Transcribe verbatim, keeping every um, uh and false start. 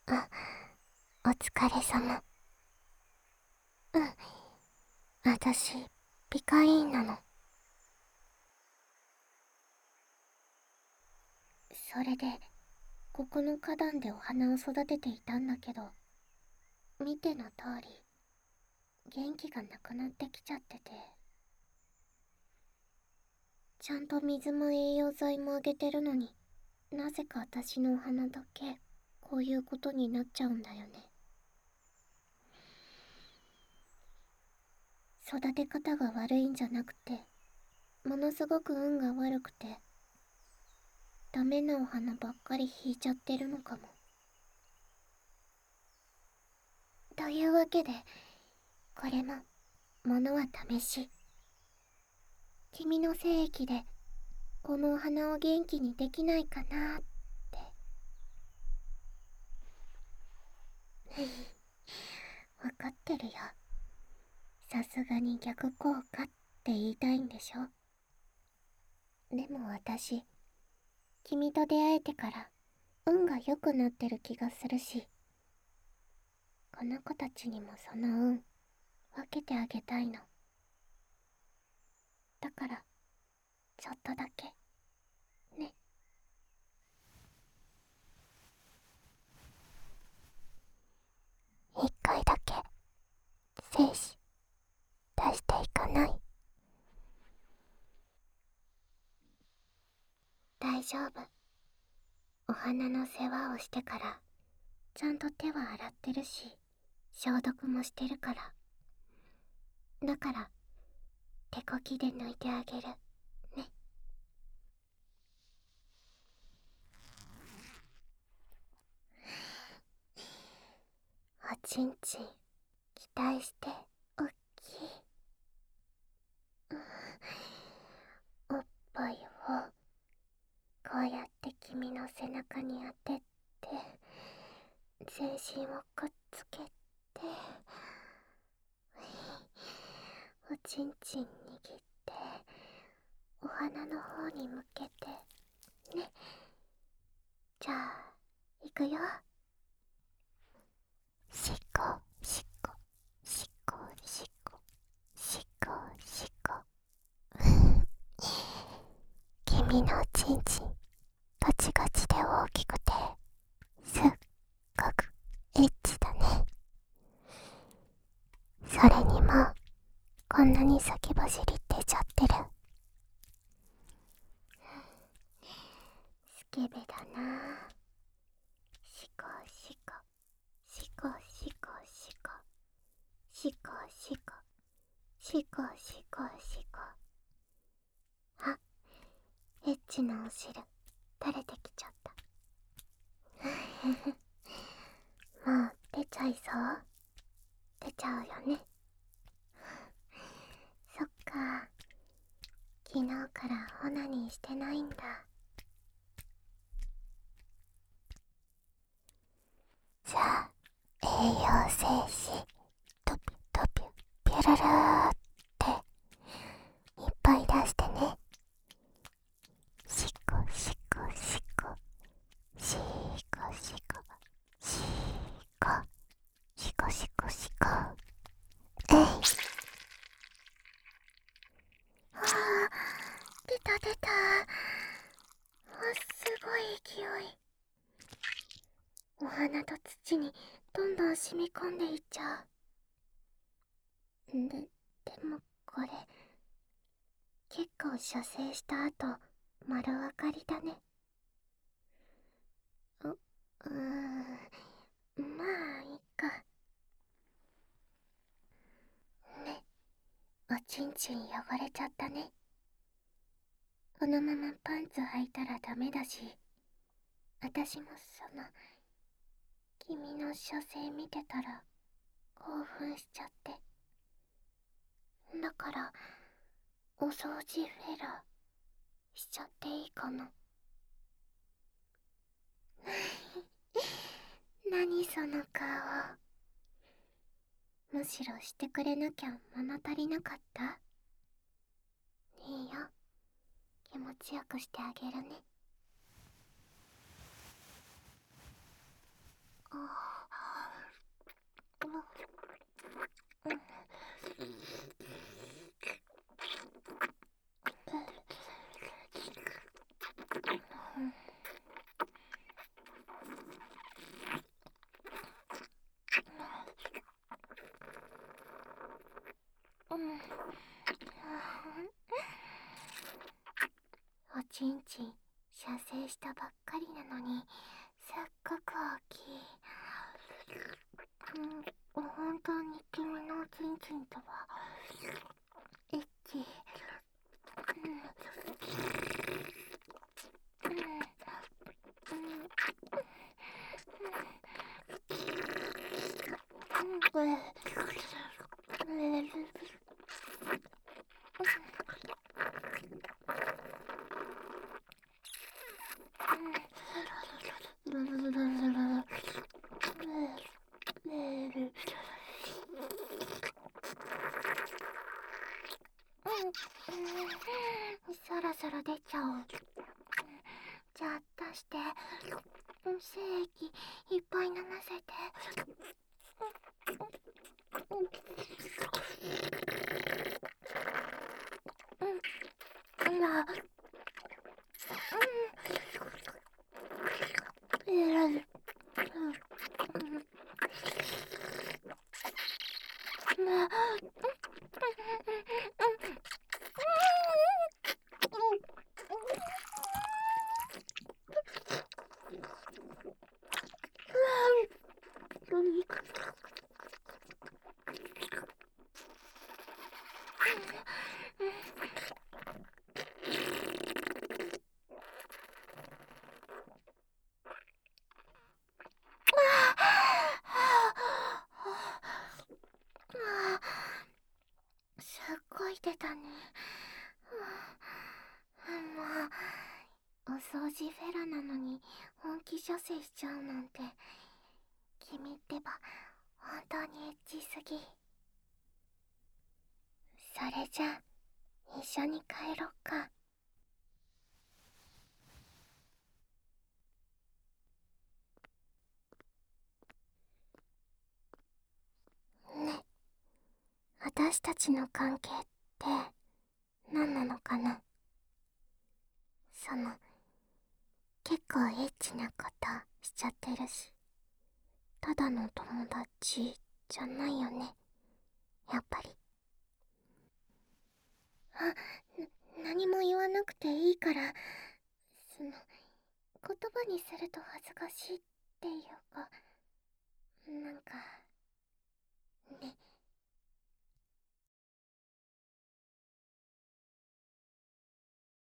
あ、お疲れ様。うん、私、ピカイーンなの。それで、ここの花壇でお花を育てていたんだけど、見ての通り、元気がなくなってきちゃってて。ちゃんと水も栄養剤もあげてるのに、なぜか私のお花だけ、こういうことになっちゃうんだよね。育て方が悪いんじゃなくて、ものすごく運が悪くて、ダメなお花ばっかり引いちゃってるのかも。というわけで、これも、ものは試し。君の精液で、このお花を元気にできないかなって。わかってるよ。さすがに逆効果って言いたいんでしょ。でも私、君と出会えてから運が良くなってる気がするし、この子たちにもその運分けてあげたいの。だからちょっとだけね。一回だけ精子出していかない？大丈夫。お花の世話をしてからちゃんと手は洗ってるし、消毒もしてるから。だから手こきで抜いてあげるね。おちんちん期待しておっきい。おっぱいをこうやって君の背中に当てて、全身をくっつけて、おちんちん握ってお花の方に向けてね。じゃあいくよ。しっこしっこしっこしっこしっこしっこ。君のおちんちんガチガチで大きくてすっごくエッチだね。それにもこんなに先走り出ちゃってる。スケベだな。しこしこしこしこしこしこしこしこしこしこ。あ、エッチなお汁垂れてきちゃった。もう出ちゃいそう？出ちゃうよね。そっか、昨日からオナニーしてないんだ。じゃあ栄養精子トピトピピュルルーっていっぱい出してね。しこしこしこしこしこしこしこしこしこ。えい。あー、出た出た。あ、すごい勢い。お花と土にどんどん染み込んでいっちゃう。で、でもこれ結構射精した後丸分かりだね。う、うーん、まあいいか。ね、おちんちん汚れちゃったね。このままパンツ履いたらダメだし、私もその君の射精見てたら興奮しちゃって。だからお掃除フェラしちゃっていいかな？何その顔。むしろしてくれなきゃ物足りなかった？いいよ、気持ちよくしてあげるね。あちんちん射精したばっかりなのにすっごく大きい。うん、本当に君のおちんちんとはエッチ。うんうんうんうんそろそろ出ちゃう。じゃあ出して、精液いっぱい飲ませて。うん、あ、うん、うん、すっごい出たね。もうお掃除フェラなのに本気射精しちゃうなんて、君ってば本当にエッチすぎ。それじゃあ一緒に帰ろっか。ね、私たちの関係って何なのかな。その結構エッチなことしちゃってるし、ただの友達じゃないよね、やっぱり。あ、何も言わなくていいから、その言葉にすると恥ずかしいっていうか、なんか